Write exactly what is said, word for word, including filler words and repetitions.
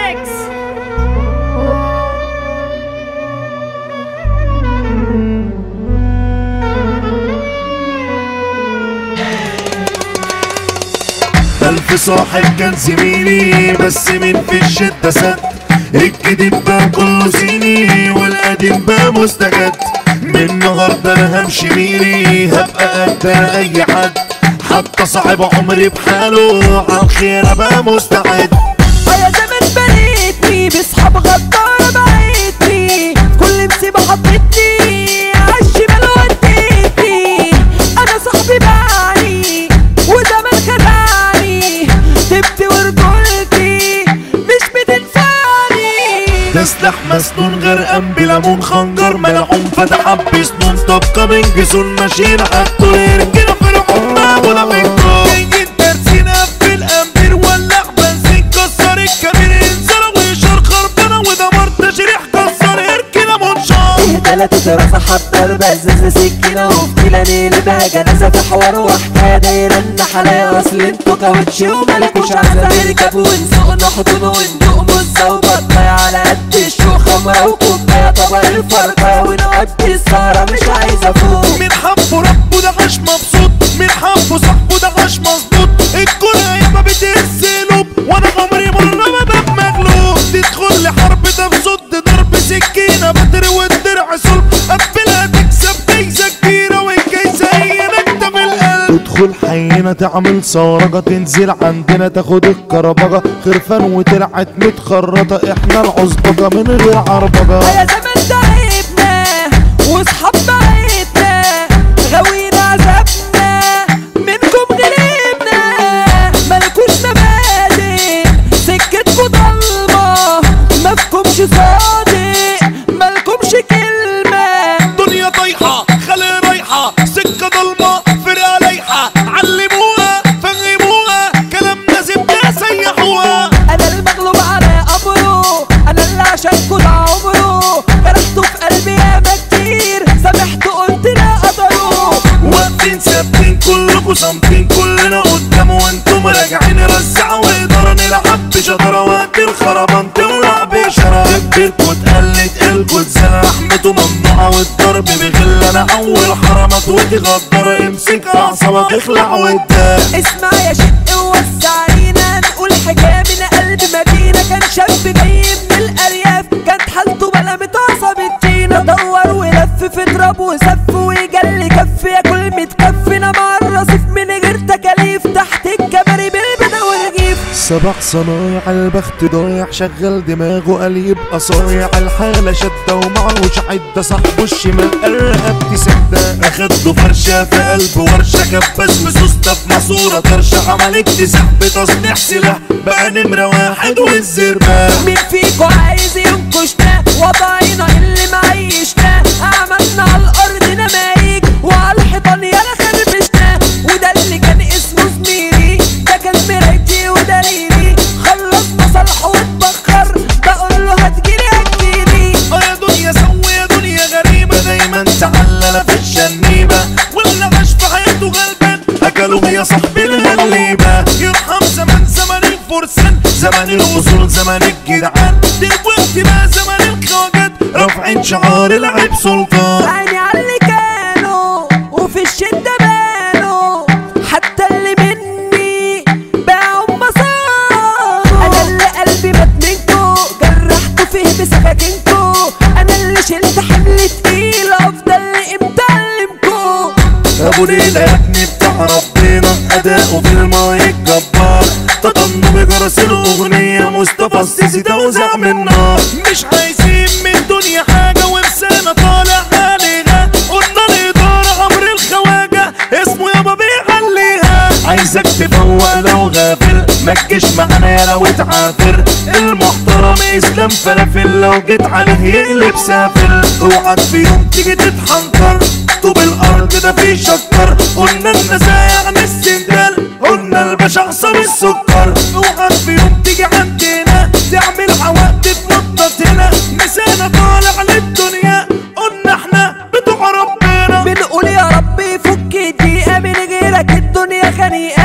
ميكس. ألف صاحب كان زميلي بس مين في الشدة سد. الجديد بقى كله صيني والقديم بقى مستجد. من النهارده انا همشي ميري هبقى قد اي حد. حتى صاحب عمري بحاله عالخير ابقى مستعد. يا زمان بنيتني بصحاب غدارة بعيتني كل مصيبة حطتني عالشمال وديتني. انا صاحبي باعني وزمان خدعني تبت ورجولتي مش بتنفعني. ده سلاح مسنون غرقان بليمون خنجر ملعون فتح بسنون طبقة من جسون ماشيين عالطول رجالة في الحمام ولا منكم. جايين دارسين في الامير ولع بنزين كسر الكبير انزل ويشار خربانة ودمر تشريح كسر اركنة منشار. تلاتة دراسة حضر بزز سكينة وفتيلة نقلبها جنازة في حوار وحكاية دايرة النحلة. اصل انتوا كاوتشي ومالكوش عزة نركب ونسوق نحضن وندوق مزة وبطاية على قد الشو خمرة وكوباية طبق الفرقة ونقضي السهرة مش عايزة فوق. مين حبه ربه ده عاش مبسوط مين حبه صاحبه ده عاش مظبوط. الكل ما بتهز قلوب وانا عمري مرة ما باب مغلوب. تدخل لي حرب ده بصد ضرب سكينة بدر والدرع صلب قبلها تكسب جايزة كبيرة والجايزة هي نكتة في القلب. تدخل حينا تعمل صورجة تنزل عندنا تاخد الكربجة خرفان وترعت متخرطة احنا العصبجة من غير عربجة. يا زمان تعبنا واصحاب بعيدنا غاويين عذابنا منكم غلبنا. مالكوش مبادئ سكتكوا ضلمة مفكمش صادق مالكمش كلمة. دنيا طايحة خلي رايحة سكة ضلمة فرقة لايحة علموها فهموها كلامنا زبدة سيحوها. انا المغلوب على امره انا اللي عشانكوا ده عمره جرحته في قلبي ياما كتير سامحته قلت لا قدره. واقفين ثابتين كلكوا صامتين كلنا قدام وانتم راجعين رزعوا وإدارة نلعب بشطارة وقت الخربان تولع بشراب. كبركوا اتقلت قلكوا اتزرع رحمته ممنوعة والضرب بغل. انا اول حرمات وتغدر امسك اعصابك اخلع وادار. اسمع يا شق ووسع علينا نقول حكاية من قلب مدينة. كان شاب جاي من الارياف كانت حالته بلا متعصبت فينا. دور ولف في تراب وسف ويجلي كف ياكل متكفنا مع الرصيف من غير تكاليف تحت الكباري بالبدا والرغيف. سبع صنايع البخت ضايع شغل دماغه قال يبقى صايع. الحالة شدة ومعهوش عدة صاحبه الشمال قرقبتي سدة. اخدله فرشة في قلب ورشة كبس وسوسته في ماسورة طرشة. عمل اكتساح بتصنيع سلاح بقى نمرة واحد والزربة. مين فيكو عايز ينكشنا وضعينا اللي معيشنا. عملنا على الارض نمايج وعلى الحيطان يالا خربشنا. وده اللي كان اسمه زميلي ده كان مرايتي ودليلي. خلصنا صالحه واتبخر بقول له هتجيلي هتجيلي. اه يا دنيا سوي يا دنيا غريبة دايما تعللة في الشنيبة واللي عاش في حياته غلبان اكلوا يا صاحبي الغليبة. يرحم زمان زمان الفرسان زمان الوصول زمان الجدعان. دلوقتي بقى زمان الخواجات رافعين شعار العيب سلطان. عيني على اللي كانوا وفي الشدة بانوا حتى اللي مني باعوا مصاروا. انا اللي قلبي مات منكو جرحته فيه بسكاكينكو. انا اللي شلت حمل تقيل افضل امتى اعلمكو. ابو ليلى يا ابني بتاع ربنا اداؤه في المايك جبار. تطن بجرس الاغنية مصطفى السيسي توزع من نار. مش عايزين من الدنيا حاجة ولسانة طالع عليها. قلنا الادارة عمر الخواجة اسمه يابا بيعليها. عايزك تفوق لو غافل متجيش معانا يا لو اتعافر. المحترم اسلام فلافل لو جيت عليه يقلب سافل. اوعك في يوم تيجي تتحنكر طوب الارض ده فيه شكر. قلنا النزايا عن السندال قلنا الباشا عصام السكر. اوعك في يوم تيجي عندنا تعمل عواق تتنطط هنا. نسانا طالع للدنيا قلنا احنا بتوع ربنا. بنقول يا رب فك دقيقة من غيرك الدنيا خنيقة.